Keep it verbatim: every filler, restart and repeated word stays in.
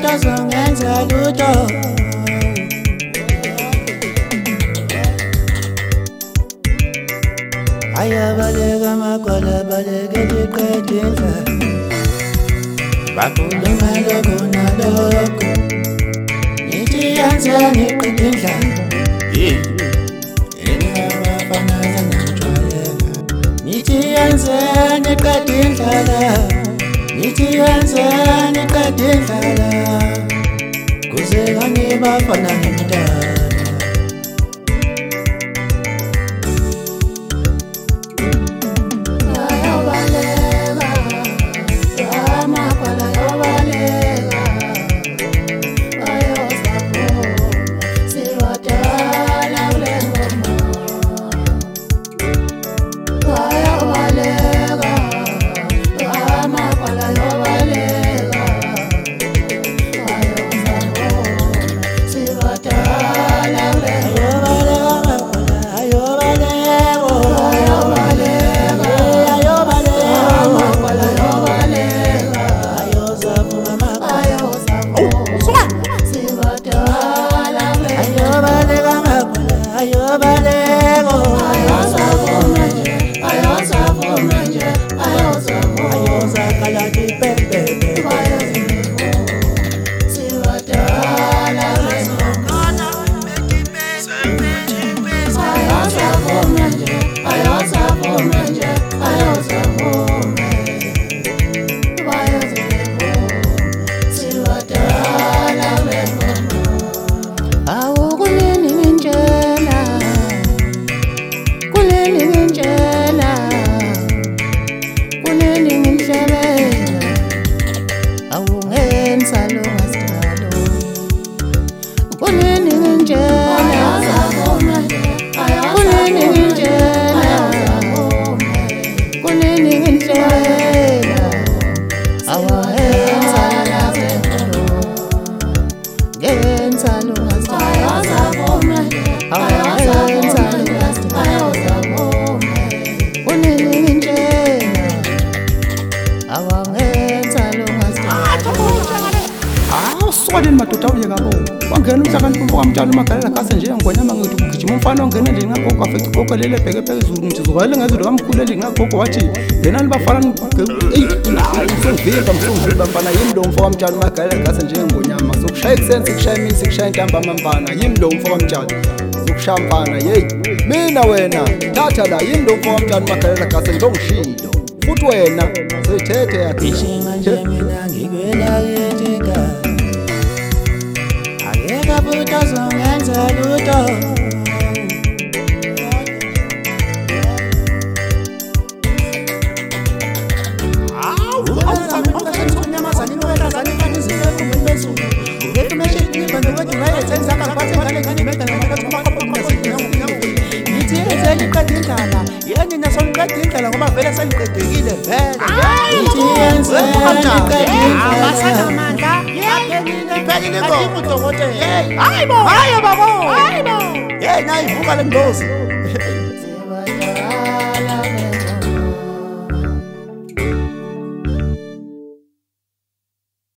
zongenza lutho. Ayabaleka amagwala baleke liqeda indlala, bakhuluma lokho nalokho, nithi yenzeni iqeda indlala. Yini abafana senijwayele, nithi yenzeni iqeda indlala, nithi yenzeni iqeda indlala, kuze kanye bafana nemidala. Swaleni madoda uyekabo wangena umhlakaniphi mfokamtshalo umagalela kase nje ngonyama ngithi ukugijima umfana ongena nje ngagogo afethe gogo lele bheke phezulu nje zokwalela ngezilo kamkhuleli ngagogo wathi ngena libafana ngivika msungulu bafana yimi lo mfokamtshalo umagalela kase nje ngonyama sokushaya isense kushaya imisi kushaya intambama mfana yimi lo mfokamtshalo sokushaya mfana hey mina wena thatha la yimi lo mfokamtshalo umagalela kase ngizongishilo futhi wena soyithethe yathi nje mina ngikwela yetika buta zongenza lutho. Yeni nasoniqeda indlela ngoba vele seniqedekile vele. Nithi yenzeni iqeda indlela. Abasanamandla. Iphelile ngo udokotela. Hayibo. Hayi babo. Hayibo. Hey nayivuka le mbuzi.